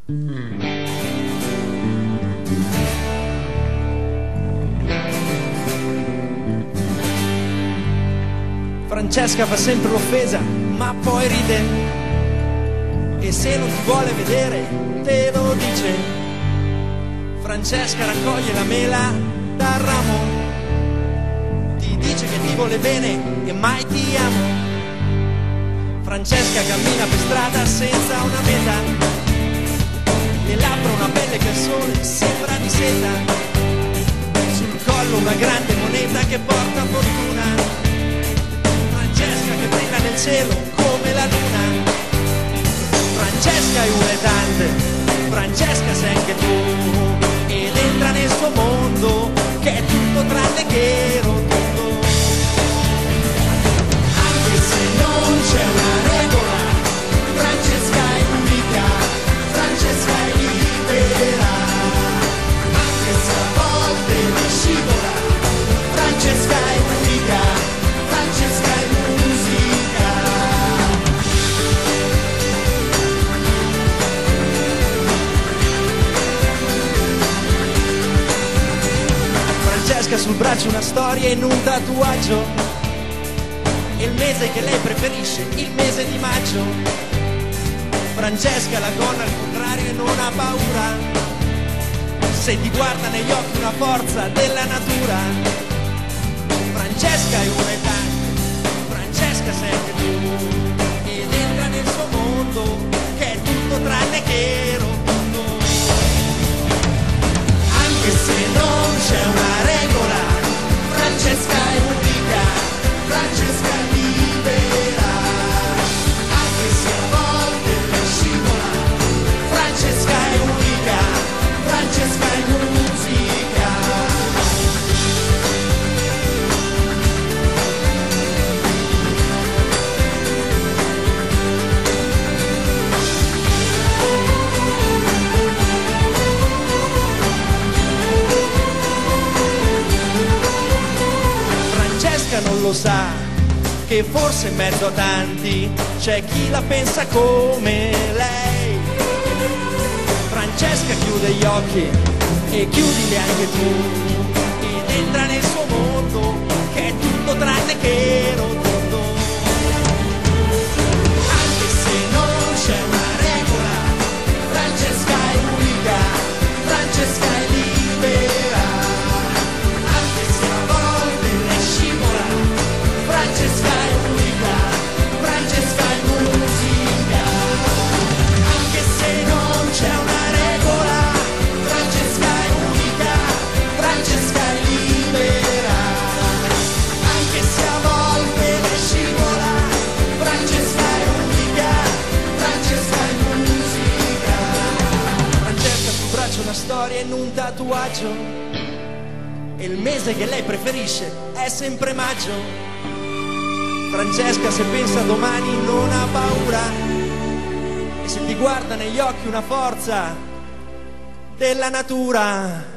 Francesca fa sempre l'offesa, ma poi ride, e se non ti vuole vedere te lo dice. Francesca raccoglie la mela dal ramo, ti dice che ti vuole bene e mai ti amo. Francesca cammina per strada senza una meta, le labbra una pelle che al sole sembra di seta, sul collo una grande moneta che porta fortuna. Francesca che brilla nel cielo come la luna. Francesca è una e tante, Francesca sei anche tu, ed entra nel suo mondo che è tutto tranne che rotondo. Anche se non c'è una regola, Francesca è unica, Francesca è libera. Anche se a volte mi scivola, Francesca è unica, Francesca è musica. Francesca sul braccio una storia in un tatuaggio, e il mese che lei preferisce, il mese di maggio. Francesca la gonna al contrario e non ha paura, se ti guarda negli occhi una forza della natura. Francesca è una età, Francesca sei anche tu, ed entra nel suo mondo che è tutto tranne che rotondo. Anche se non c'è una regola, Francesca è unica, Francesca è libera. Anche se a volte le scivola, Francesca è unica, Francesca è musica. Francesca non lo sa che forse in mezzo a tanti c'è chi la pensa come lei. Francesca chiude gli occhi e chiudili anche tu, ed entra nel suo mondo che è tutto tranne che rotondo. Anche se non c'è una regola, Francesca è unica, Francesca è libera. Anche se a volte le scivola, Francesca è unica, Francesca è musica. Anche se non c'è una regola, Francesca è unica, Francesca è libera. Anche se a volte le scivola, Francesca è unica, Francesca è musica. Francesca sul braccio una storia in un tatuaggio, e il mese che lei preferisce è sempre maggio. Francesca se pensa a domani non ha paura, e se ti guarda negli occhi una forza della natura.